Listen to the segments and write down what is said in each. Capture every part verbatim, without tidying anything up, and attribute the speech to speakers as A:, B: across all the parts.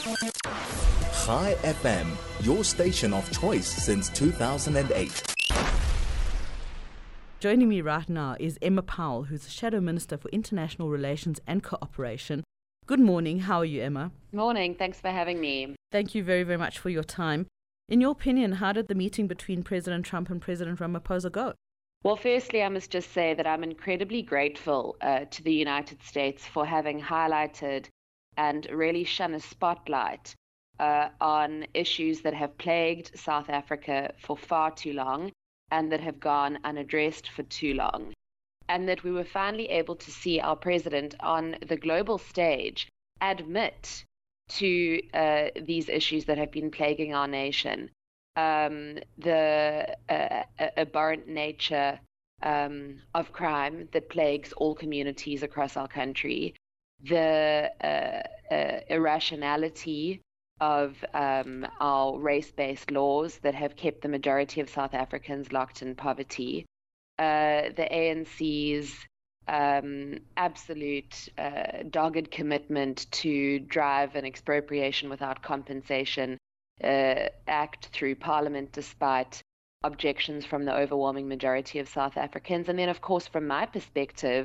A: Chai F M, your station of choice since two thousand eight.
B: Joining me right now is Emma Powell, who's the Shadow Minister for International Relations and Cooperation. Good morning. How are you, Emma?
C: Morning. Thanks for having me.
B: Thank you very, very much for your time. In your opinion, how did the meeting between President Trump and President Ramaphosa go?
C: Well, firstly, I must just say that I'm incredibly grateful uh, to the United States for having highlighted and really shone a spotlight uh, on issues that have plagued South Africa for far too long and that have gone unaddressed for too long. And that we were finally able to see our president on the global stage admit to uh, these issues that have been plaguing our nation. Um, the uh, abhorrent nature um, of crime that plagues all communities across our country, the uh, uh, irrationality of um, our race-based laws that have kept the majority of South Africans locked in poverty, uh, the A N C's um, absolute uh, dogged commitment to drive an expropriation without compensation Uh, act through Parliament despite objections from the overwhelming majority of South Africans. And then, of course, from my perspective,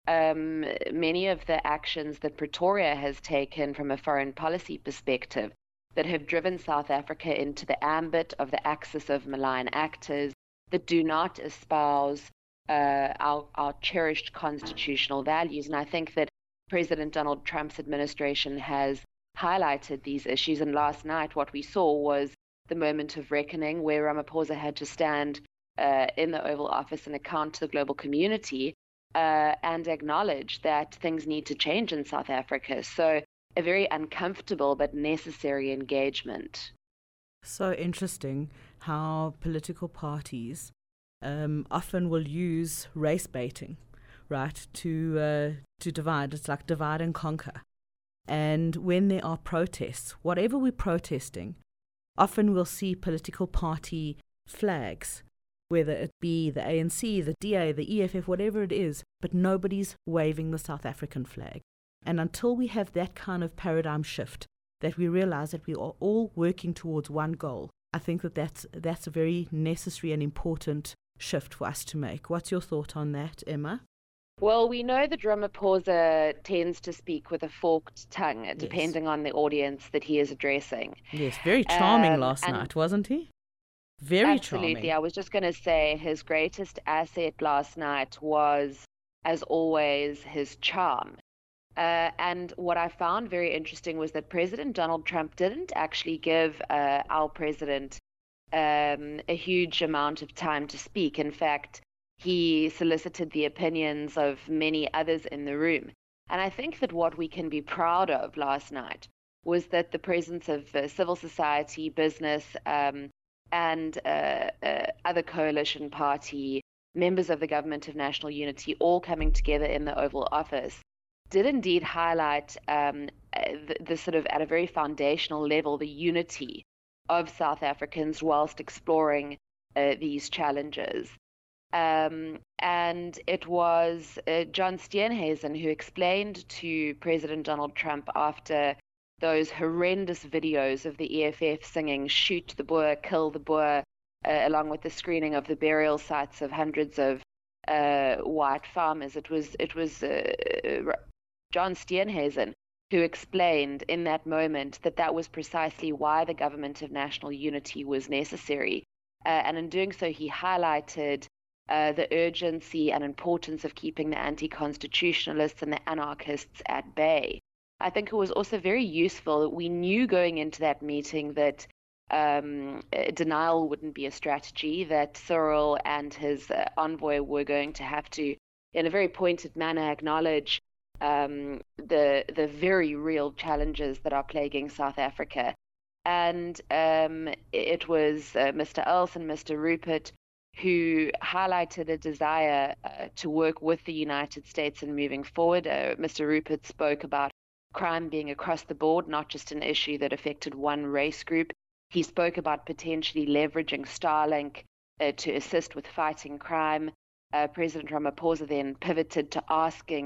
C: um, many of the actions that Pretoria has taken from a foreign policy perspective that have driven South Africa into the ambit of the axis of malign actors that do not espouse uh, our, our cherished constitutional values. And I think that President Donald Trump's administration has highlighted these issues, and last night what we saw was the moment of reckoning where Ramaphosa had to stand uh, in the Oval Office and account to the global community uh, and acknowledge that things need to change in South Africa. So a very uncomfortable but necessary engagement.
B: So interesting how political parties um, often will use race baiting, right, to uh, to divide. It's like divide and conquer. And when there are protests, whatever we're protesting, often we'll see political party flags, whether it be the A N C, the D A, the E F F, whatever it is, but nobody's waving the South African flag. And until we have that kind of paradigm shift, that we realize that we are all working towards one goal, I think that that's, that's a very necessary and important shift for us to make. What's your thought on that, Emma?
C: Well, we know that Ramaphosa tends to speak with a forked tongue, yes, depending on the audience that he is addressing.
B: Yes, very charming um, last
C: and
B: night, wasn't he? Very
C: absolutely.
B: charming.
C: I was just going to say his greatest asset last night was, as always, his charm. Uh, and what I found very interesting was that President Donald Trump didn't actually give uh, our president um, a huge amount of time to speak. In fact, he solicited the opinions of many others in the room. And I think that what we can be proud of last night was that the presence of uh, civil society, business, um, and uh, uh, other coalition party members of the Government of National Unity all coming together in the Oval Office did indeed highlight um, the, the sort of at a very foundational level, the unity of South Africans whilst exploring uh, these challenges. Um, and it was uh, John Steenhuisen who explained to President Donald Trump after those horrendous videos of the E F F singing "Shoot the Boer, Kill the Boer," uh, along with the screening of the burial sites of hundreds of uh, white farmers. It was it was uh, John Steenhuisen who explained in that moment that that was precisely why the Government of National Unity was necessary, uh, and in doing so, he highlighted Uh, the urgency and importance of keeping the anti-constitutionalists and the anarchists at bay. I think it was also very useful that we knew going into that meeting that um, denial wouldn't be a strategy, that Cyril and his uh, envoy were going to have to, in a very pointed manner, acknowledge um, the the very real challenges that are plaguing South Africa. And um, it was uh, Mister Earls and Mister Rupert who highlighted a desire uh, to work with the United States in moving forward. Uh, Mister Rupert spoke about crime being across the board, not just an issue that affected one race group. He spoke about potentially leveraging Starlink uh, to assist with fighting crime. Uh, President Ramaphosa then pivoted to asking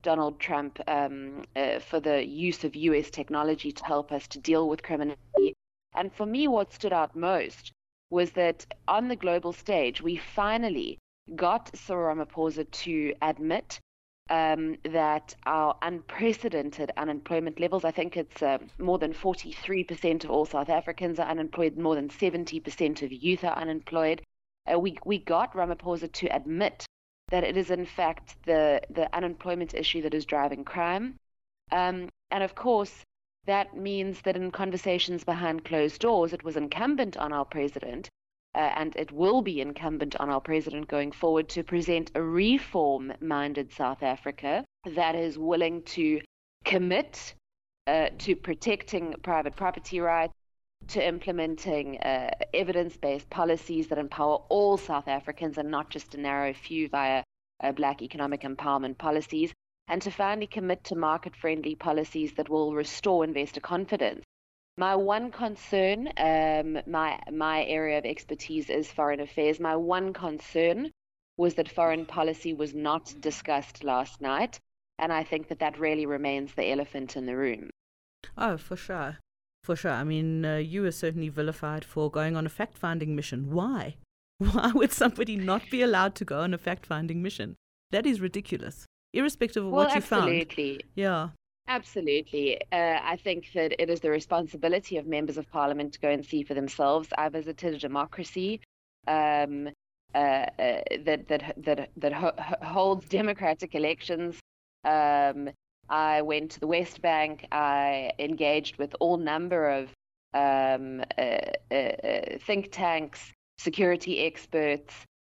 C: Donald Trump um, uh, for the use of U S technology to help us to deal with criminality. And for me, what stood out most was that on the global stage, we finally got Cyril Ramaphosa to admit um, that our unprecedented unemployment levels, I think it's uh, more than forty-three percent of all South Africans are unemployed, more than seventy percent of youth are unemployed. Uh, we, we got Ramaphosa to admit that it is in fact the, the unemployment issue that is driving crime. Um, and of course, that means that in conversations behind closed doors, it was incumbent on our president, uh, and it will be incumbent on our president going forward to present a reform-minded South Africa that is willing to commit uh, to protecting private property rights, to implementing uh, evidence-based policies that empower all South Africans and not just a narrow few via uh, Black economic empowerment policies, and to finally commit to market-friendly policies that will restore investor confidence. My one concern, um, my my area of expertise is foreign affairs. My one concern was that foreign policy was not discussed last night, and I think that that really remains the elephant in the room.
B: Oh, for sure. For sure. I mean, uh, you were certainly vilified for going on a fact-finding mission. Why? Why would somebody not be allowed to go on a fact-finding mission? That is ridiculous, irrespective of
C: well,
B: what you
C: absolutely.
B: found.
C: Absolutely.
B: Yeah.
C: Absolutely. Uh, I think that it is the responsibility of members of parliament to go and see for themselves. I visited a democracy um, uh, uh, that that that that ho- holds democratic elections. Um, I went to the West Bank. I engaged with all number of um, uh, uh, think tanks, security experts,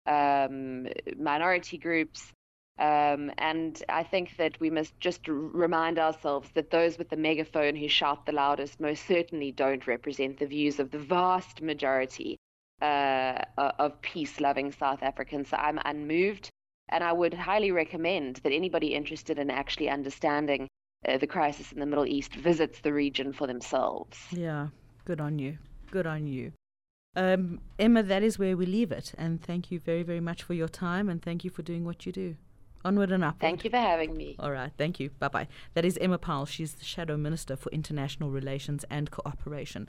C: um, minority groups. Um, and I think that we must just remind ourselves that those with the megaphone who shout the loudest most certainly don't represent the views of the vast majority uh, of peace-loving South Africans. So I'm unmoved, and I would highly recommend that anybody interested in actually understanding uh, the crisis in the Middle East visits the region for themselves.
B: Yeah, good on you. Good on you. Um, Emma, that is where we leave it. And thank you very, very much for your time, and thank you for doing what you do. Onward and upward.
C: Thank you for having me.
B: All right. Thank you. Bye-bye. That is Emma Powell. She's the Shadow Minister for International Relations and Cooperation.